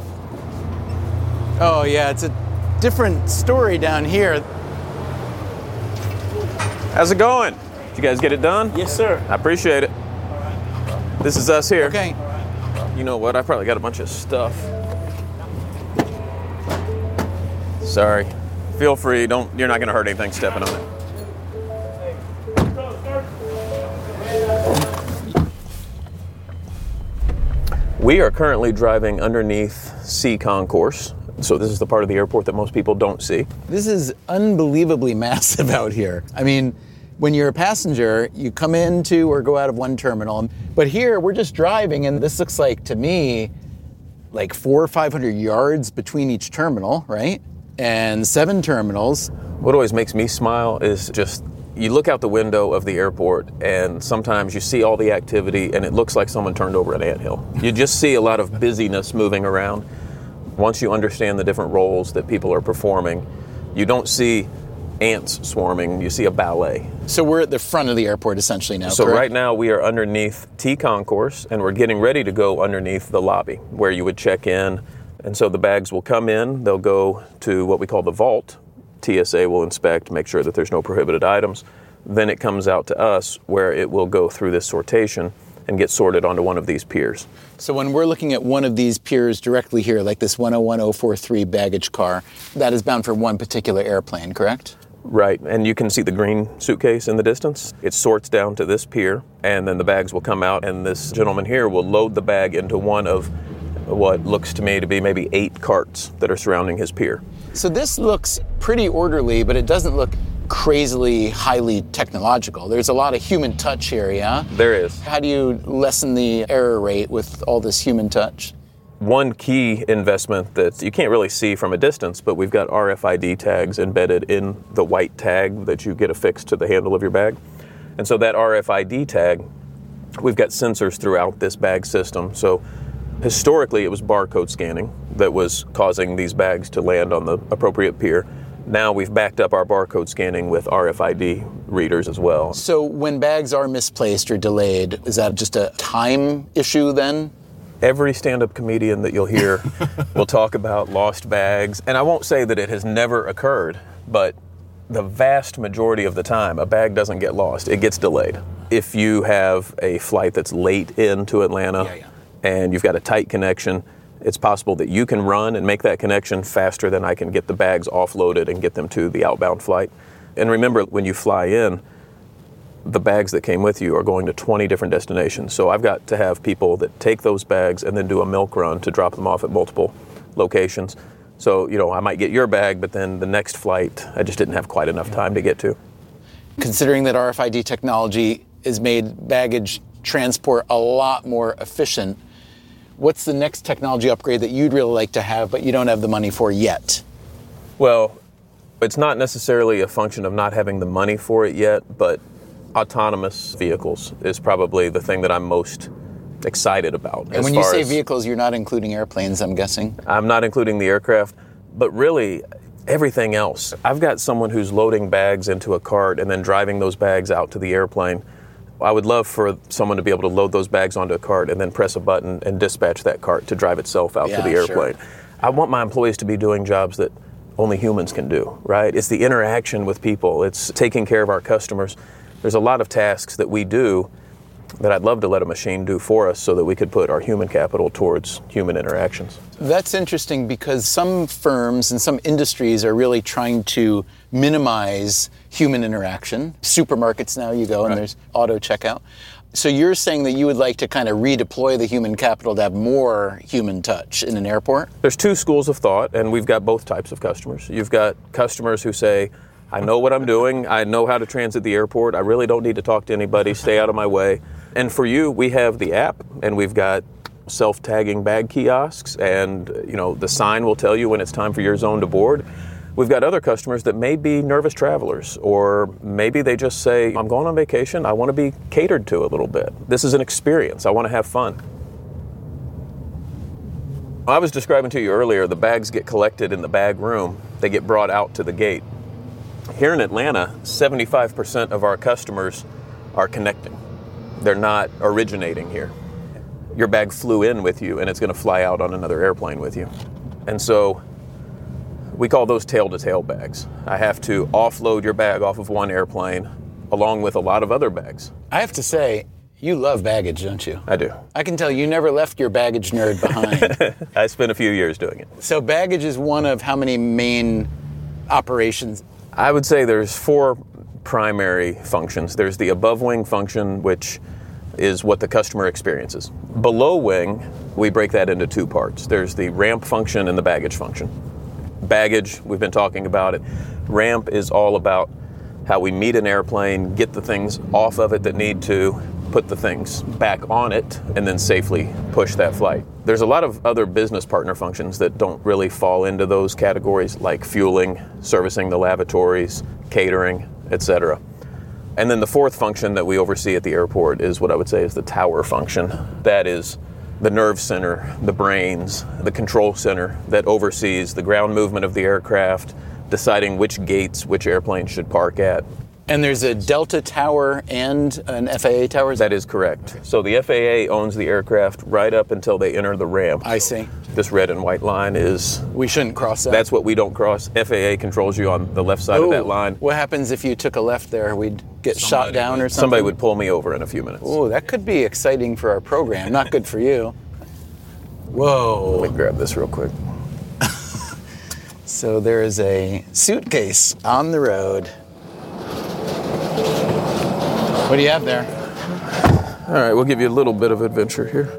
Speaker 1: Oh, yeah, it's a different story down here.
Speaker 19: How's it going? Did you guys get it done?
Speaker 8: Yes, sir.
Speaker 19: I appreciate it. This is us here.
Speaker 1: Okay.
Speaker 19: You know what? I probably got a bunch of stuff. Sorry. Feel free. You're not going to hurt anything stepping on it. We are currently driving underneath C Concourse. So this is the part of the airport that most people don't see.
Speaker 1: This is unbelievably massive out here. I mean, when you're a passenger, you come into or go out of one terminal. But here, we're just driving, and this looks like, to me, like 400 or 500 yards between each terminal, right? And 7 terminals.
Speaker 19: What always makes me smile is just, you look out the window of the airport, and sometimes you see all the activity, and it looks like someone turned over an anthill. You just see a lot of busyness moving around. Once you understand the different roles that people are performing, you don't see ants swarming, you see a ballet.
Speaker 1: So we're at the front of the airport essentially now,
Speaker 19: So
Speaker 1: correct?
Speaker 19: right now we are underneath T Concourse, and we're getting ready to go underneath the lobby where you would check in. And so the bags will come in, they'll go to what we call the vault. TSA will inspect, make sure that there's no prohibited items. Then it comes out to us where it will go through this sortation and get sorted onto one of these piers.
Speaker 1: So when we're looking at one of these piers directly here, like this 101043 baggage car, that is bound for one particular airplane, correct?
Speaker 19: Right, and you can see the green suitcase in the distance. It sorts down to this pier, and then the bags will come out, and this gentleman here will load the bag into one of what looks to me to be maybe 8 carts that are surrounding his pier.
Speaker 1: So this looks pretty orderly, but it doesn't look crazily highly technological. There's a lot of human touch here, yeah?
Speaker 19: There is.
Speaker 1: How do you lessen the error rate with all this human touch?
Speaker 19: One key investment that you can't really see from a distance, but we've got RFID tags embedded in the white tag that you get affixed to the handle of your bag. And so that RFID tag, we've got sensors throughout this bag system. So historically, it was barcode scanning that was causing these bags to land on the appropriate pier. Now we've backed up our barcode scanning with RFID readers as well.
Speaker 1: So when bags are misplaced or delayed, is that just a time issue then?
Speaker 19: Every stand-up comedian that you'll hear will talk about lost bags. And I won't say that it has never occurred, but the vast majority of the time, a bag doesn't get lost. It gets delayed. If you have a flight that's late into Atlanta and you've got a tight connection, it's possible that you can run and make that connection faster than I can get the bags offloaded and get them to the outbound flight. And remember, when you fly in, the bags that came with you are going to 20 different destinations. So I've got to have people that take those bags and then do a milk run to drop them off at multiple locations. So, you know, I might get your bag, but then the next flight, I just didn't have quite enough time to get to.
Speaker 1: Considering that RFID technology has made baggage transport a lot more efficient, what's the next technology upgrade that you'd really like to have, but you don't have the money for yet?
Speaker 19: Well, it's not necessarily a function of not having the money for it yet, but autonomous vehicles is probably the thing that I'm most excited about.
Speaker 1: And when you say vehicles, you're not including airplanes, I'm guessing?
Speaker 19: I'm not including the aircraft, but really everything else. I've got someone who's loading bags into a cart and then driving those bags out to the airplane. I would love for someone to be able to load those bags onto a cart and then press a button and dispatch that cart to drive itself out to the airplane. Sure. I want my employees to be doing jobs that only humans can do, right? It's the interaction with people. It's taking care of our customers. There's a lot of tasks that we do that I'd love to let a machine do for us so that we could put our human capital towards human interactions.
Speaker 1: That's interesting because some firms and some industries are really trying to minimize human interaction. Supermarkets now, you go and there's auto checkout. So you're saying that you would like to kind of redeploy the human capital to have more human touch in an airport?
Speaker 19: There's two schools of thought, and we've got both types of customers. You've got customers who say, I know what I'm doing, I know how to transit the airport, I really don't need to talk to anybody, stay out of my way. And for you, we have the app, and we've got self-tagging bag kiosks, and the sign will tell you when it's time for your zone to board. We've got other customers that may be nervous travelers, or maybe they just say, I'm going on vacation, I want to be catered to a little bit. This is an experience, I want to have fun. I was describing to you earlier, the bags get collected in the bag room, they get brought out to the gate. Here in Atlanta, 75% of our customers are connecting. They're not originating here. Your bag flew in with you and it's going to fly out on another airplane with you. And so we call those tail-to-tail bags. I have to offload your bag off of one airplane along with a lot of other bags.
Speaker 1: I have to say, you love baggage, don't you?
Speaker 19: I do.
Speaker 1: I can tell you never left your baggage nerd behind.
Speaker 19: I spent a few years doing it.
Speaker 1: So baggage is one of how many main operations?
Speaker 19: I would say there's 4 primary functions. There's the above wing function, which is what the customer experiences. Below wing, we break that into 2 parts. There's the ramp function and the baggage function. Baggage, we've been talking about it. Ramp is all about how we meet an airplane, get the things off of it that need to, put the things back on it, and then safely push that flight. There's a lot of other business partner functions that don't really fall into those categories, like fueling, servicing the lavatories, catering, etc. And then the 4th function that we oversee at the airport is what I would say is the tower function. That is the nerve center, the brains, the control center that oversees the ground movement of the aircraft, deciding which gates which airplanes should park at.
Speaker 1: And there's a Delta tower and an FAA tower?
Speaker 19: That is correct. So the FAA owns the aircraft right up until they enter the ramp.
Speaker 1: I see.
Speaker 19: This red and white line is...
Speaker 1: We shouldn't cross that.
Speaker 19: That's what we don't cross. FAA controls you on the left side of that line.
Speaker 1: What happens if you took a left there? We'd get shot down or something?
Speaker 19: Somebody would pull me over in a few minutes.
Speaker 1: Oh, that could be exciting for our program. Not good for you. Whoa.
Speaker 19: Let me grab this real quick.
Speaker 1: So there is a suitcase on the road. What do you have there?
Speaker 19: All right, we'll give you a little bit of adventure here.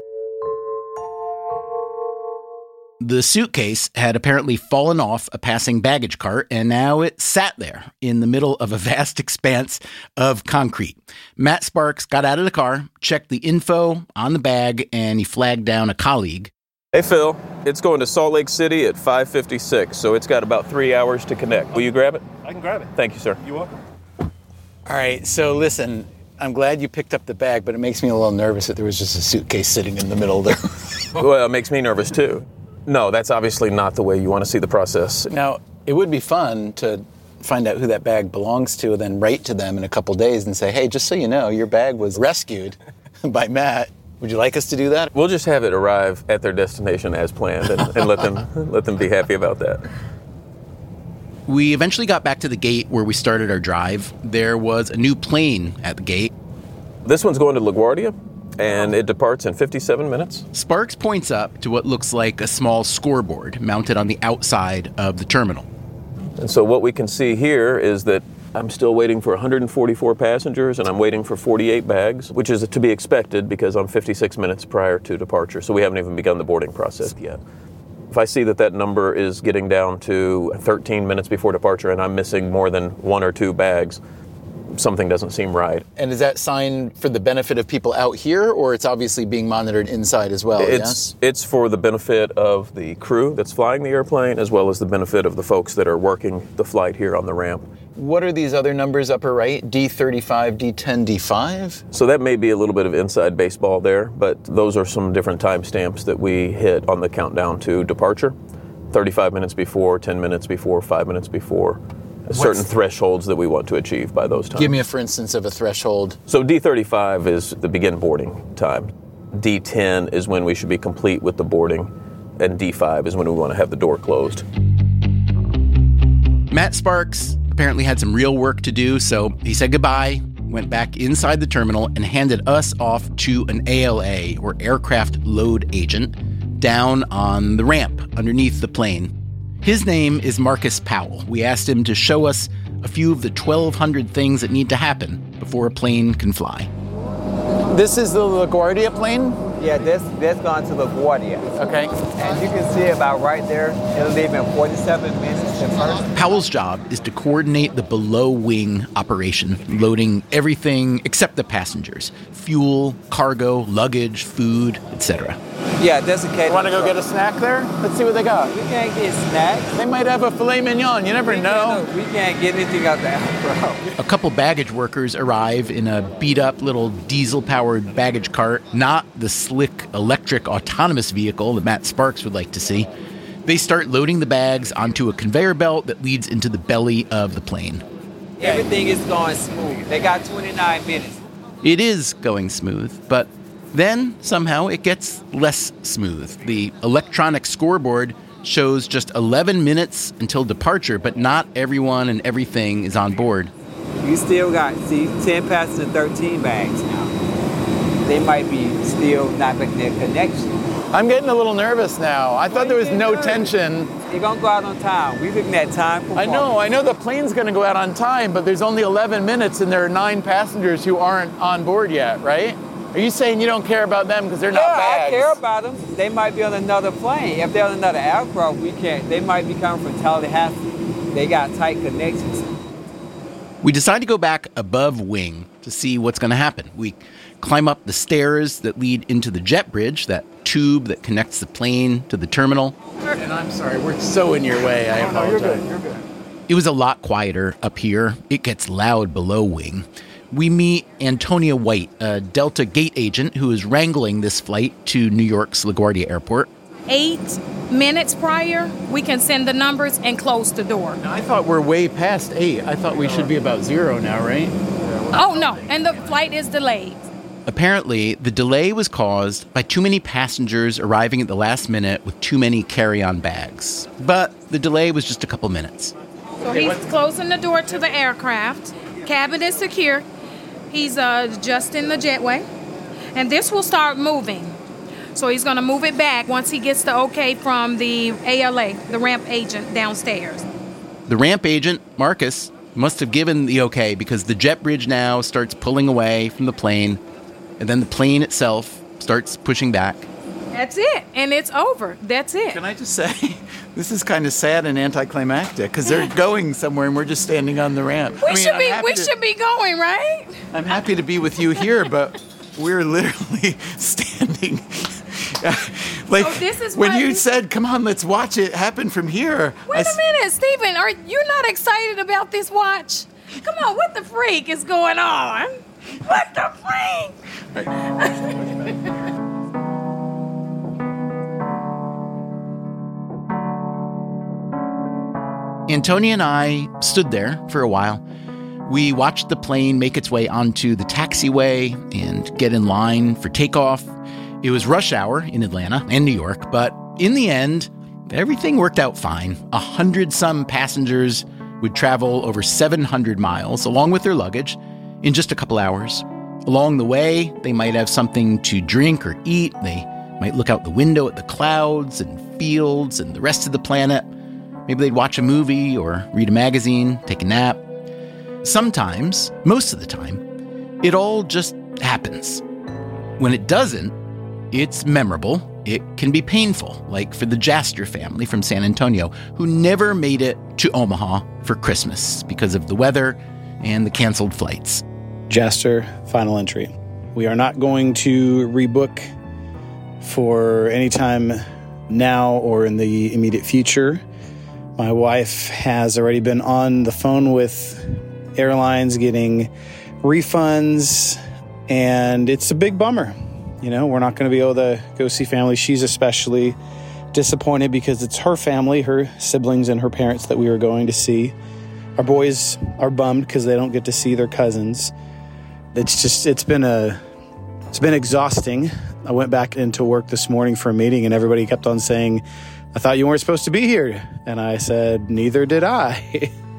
Speaker 1: The suitcase had apparently fallen off a passing baggage cart, and now it sat there in the middle of a vast expanse of concrete. Matt Sparks got out of the car, checked the info on the bag, and he flagged down a colleague.
Speaker 19: Hey, Phil, it's going to Salt Lake City at 5:56, so it's got about 3 hours to connect. Will you grab it?
Speaker 20: I can grab it.
Speaker 19: Thank you, sir.
Speaker 20: You're welcome.
Speaker 1: All right, so listen, I'm glad you picked up the bag, but it makes me a little nervous that there was just a suitcase sitting in the middle there.
Speaker 19: Well, it makes me nervous, too. No, that's obviously not the way you want to see the process.
Speaker 1: Now, it would be fun to find out who that bag belongs to and then write to them in a couple days and say, hey, just so you know, your bag was rescued by Matt. Would you like us to do that?
Speaker 19: We'll just have it arrive at their destination as planned and let them be happy about that.
Speaker 1: We eventually got back to the gate where we started our drive. There was a new plane at the gate.
Speaker 19: This one's going to LaGuardia, and it departs in 57 minutes.
Speaker 1: Sparks points up to what looks like a small scoreboard mounted on the outside of the terminal.
Speaker 19: And so what we can see here is that I'm still waiting for 144 passengers, and I'm waiting for 48 bags, which is to be expected because I'm 56 minutes prior to departure, so we haven't even begun the boarding process yet. If I see that that number is getting down to 13 minutes before departure and I'm missing more than 1 or 2 bags, something doesn't seem right.
Speaker 1: And is that sign for the benefit of people out here, or it's obviously being monitored inside as well?
Speaker 19: It's for the benefit of the crew that's flying the airplane, as well as the benefit of the folks that are working the flight here on the ramp.
Speaker 1: What are these other numbers upper right? D35, D10, D5?
Speaker 19: So that may be a little bit of inside baseball there, but those are some different timestamps that we hit on the countdown to departure. 35 minutes before, 10 minutes before, 5 minutes before. Certain thresholds that we want to achieve by those times.
Speaker 1: Give me a for instance of a threshold.
Speaker 19: So D35 is the begin boarding time. D10 is when we should be complete with the boarding, and D5 is when we want to have the door closed.
Speaker 1: Matt Sparks apparently had some real work to do, so he said goodbye, went back inside the terminal, and handed us off to an ALA, or aircraft load agent, down on the ramp underneath the plane. His name is Marcus Powell. We asked him to show us a few of the 1,200 things that need to happen before a plane can fly.
Speaker 18: This is the LaGuardia plane?
Speaker 20: Yeah, this gone to LaGuardia.
Speaker 18: Okay.
Speaker 20: And you can see it about right there. It'll leave in 47 minutes to first.
Speaker 1: Powell's job is to coordinate the below-wing operation, loading everything except the passengers. Fuel, cargo, luggage, food, etc.
Speaker 18: Yeah, designated. Want to go get a snack there? Let's see what they got.
Speaker 20: We can't get snacks.
Speaker 18: They might have a filet mignon. You never know.
Speaker 20: We can't get anything out there, bro.
Speaker 1: A couple baggage workers arrive in a beat-up little diesel-powered baggage cart, not the slick electric autonomous vehicle that Matt Sparks would like to see. They start loading the bags onto a conveyor belt that leads into the belly of the plane.
Speaker 20: Everything is going smooth. They got 29 minutes.
Speaker 1: It is going smooth, but then somehow it gets less smooth. The electronic scoreboard shows just 11 minutes until departure, but not everyone and everything is on board.
Speaker 20: You still got, 10 passengers and 13 bags now. They might be still not making their connection.
Speaker 18: I'm getting a little nervous now. I thought there was no tension.
Speaker 20: You're going to go out on time. We're looking at time.
Speaker 18: I know the plane's going to go out on time, but there's only 11 minutes and there are 9 passengers who aren't on board yet, right? Are you saying you don't care about them because they're not bags?
Speaker 20: I care about them. They might be on another plane. If they're on another aircraft, we can't. They might be coming from Tallahassee. They got tight connections.
Speaker 1: We decide to go back above wing to see what's going to happen. We climb up the stairs that lead into the jet bridge, that tube that connects the plane to the terminal.
Speaker 18: And I'm sorry, we're so in your way. I apologize.
Speaker 20: You're good.
Speaker 1: It was a lot quieter up here. It gets loud below wing. We meet Antonia White, a Delta gate agent who is wrangling this flight to New York's LaGuardia Airport.
Speaker 21: 8 minutes prior, we can send the numbers and close the door.
Speaker 18: Now, I thought we're way past 8. I thought we should be about 0 now, right?
Speaker 21: Oh, no, and the flight is delayed.
Speaker 1: Apparently, the delay was caused by too many passengers arriving at the last minute with too many carry-on bags. But the delay was just a couple minutes.
Speaker 21: So he's closing the door to the aircraft. Cabin is secure. He's adjusting the jetway. And this will start moving. So he's going to move it back once he gets the okay from the ALA, the ramp agent downstairs.
Speaker 1: The ramp agent, Marcus, must have given the okay because the jet bridge now starts pulling away from the plane, and then the plane itself starts pushing back.
Speaker 21: That's it, and it's over. That's it.
Speaker 18: Can I just say, this is kind of sad and anticlimactic because they're going somewhere and we're just standing on the ramp.
Speaker 21: We should be going, right?
Speaker 18: I'm happy to be with you here, but we're literally standing. Like,
Speaker 21: this is
Speaker 18: when you said, come on, let's watch it happen from here.
Speaker 21: Wait a minute, Stephen, are you not excited about this watch? Come on, what the freak is going on? What the freak?
Speaker 1: Antonia and I stood there for a while. We watched the plane make its way onto the taxiway and get in line for takeoff. It was rush hour in Atlanta and New York, but in the end, everything worked out fine. 100-some passengers would travel over 700 miles, along with their luggage, in just a couple hours. Along the way, they might have something to drink or eat. They might look out the window at the clouds and fields and the rest of the planet. Maybe they'd watch a movie or read a magazine, take a nap. Sometimes, most of the time, it all just happens. When it doesn't, it's memorable. It can be painful, like for the Jaster family from San Antonio, who never made it to Omaha for Christmas because of the weather and the canceled flights.
Speaker 2: Jaster, final entry. We are not going to rebook for any time now or in the immediate future. My wife has already been on the phone with airlines getting refunds, and it's a big bummer. You know, we're not going to be able to go see family. She's especially disappointed because it's her family, her siblings and her parents that we were going to see. Our boys are bummed because they don't get to see their cousins. It's been exhausting. I went back into work this morning for a meeting and everybody kept on saying, I thought you weren't supposed to be here. And I said, neither did I.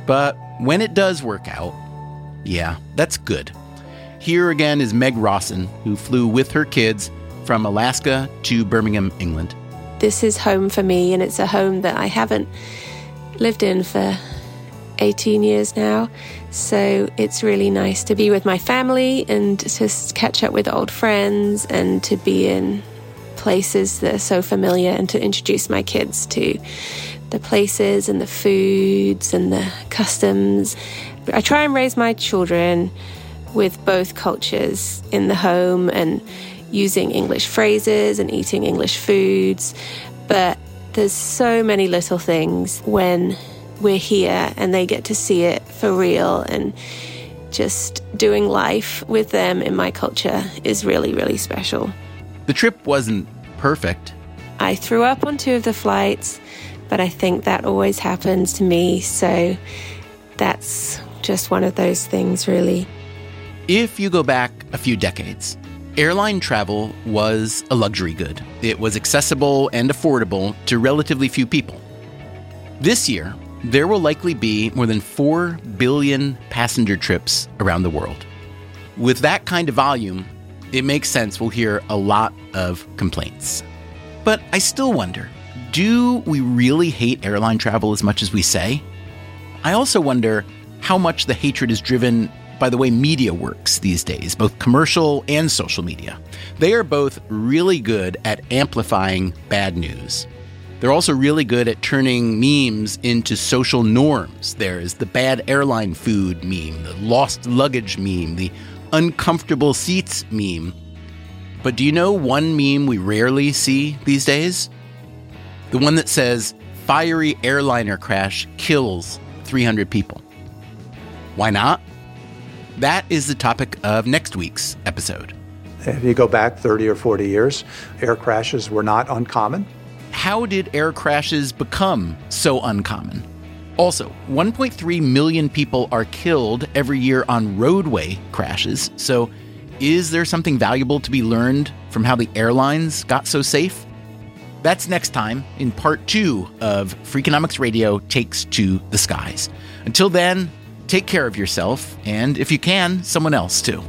Speaker 1: But when it does work out, yeah, that's good. Here again is Meg Rawson, who flew with her kids from Alaska to Birmingham, England.
Speaker 11: This is home for me, and it's a home that I haven't lived in for 18 years now. So it's really nice to be with my family and just catch up with old friends and to be in places that are so familiar and to introduce my kids to the places and the foods and the customs. I try and raise my children with both cultures in the home and using English phrases and eating English foods. But there's so many little things when we're here and they get to see it for real, and just doing life with them in my culture is really, really special.
Speaker 1: The trip wasn't perfect.
Speaker 11: I threw up on 2 of the flights, but I think that always happens to me, so that's just one of those things, really.
Speaker 1: If you go back a few decades, airline travel was a luxury good. It was accessible and affordable to relatively few people. This year, there will likely be more than 4 billion passenger trips around the world. With that kind of volume, it makes sense we'll hear a lot of complaints. But I still wonder, do we really hate airline travel as much as we say? I also wonder how much the hatred is driven by the way media works these days, both commercial and social media. They are both really good at amplifying bad news. They're also really good at turning memes into social norms. There's the bad airline food meme, the lost luggage meme, the uncomfortable seats meme. But do you know one meme we rarely see these days? The one that says, "Fiery airliner crash kills 300 people." Why not? That is the topic of next week's episode.
Speaker 3: If you go back 30 or 40 years, air crashes were not uncommon.
Speaker 1: How did air crashes become so uncommon? Also, 1.3 million people are killed every year on roadway crashes. So is there something valuable to be learned from how the airlines got so safe? That's next time in part 2 of Freakonomics Radio Takes to the Skies. Until then, take care of yourself, and if you can, someone else too.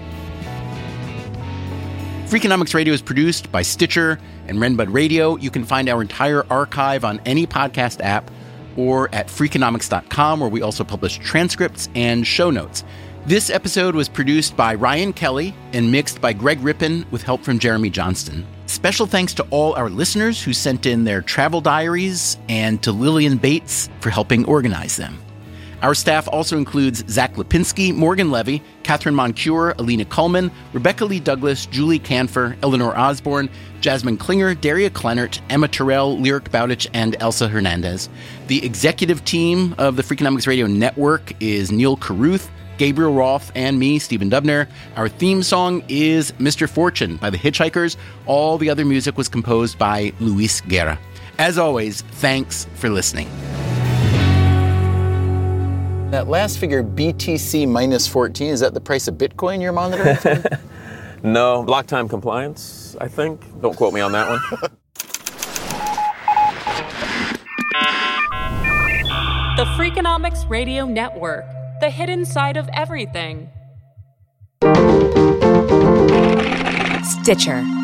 Speaker 1: Freakonomics Radio is produced by Stitcher and Renbud Radio. You can find our entire archive on any podcast app or at Freakonomics.com, where we also publish transcripts and show notes. This episode was produced by Ryan Kelly and mixed by Greg Rippin with help from Jeremy Johnston. Special thanks to all our listeners who sent in their travel diaries and to Lillian Bates for helping organize them. Our staff also includes Zach Lipinski, Morgan Levy, Catherine Moncure, Alina Kuhlman, Rebecca Lee Douglas, Julie Canfer, Eleanor Osborne, Jasmine Klinger, Daria Kleinert, Emma Terrell, Lyric Bowditch, and Elsa Hernandez. The executive team of the Freakonomics Radio Network is Neil Carruth, Gabriel Roth, and me, Stephen Dubner. Our theme song is Mr. Fortune by the Hitchhikers. All the other music was composed by Luis Guerra. As always, thanks for listening. That last figure, BTC minus 14, is that the price of Bitcoin you're monitoring?
Speaker 19: No, block time compliance, I think. Don't quote me on that one.
Speaker 6: The Freakonomics Radio Network, the hidden side of everything.
Speaker 22: Stitcher.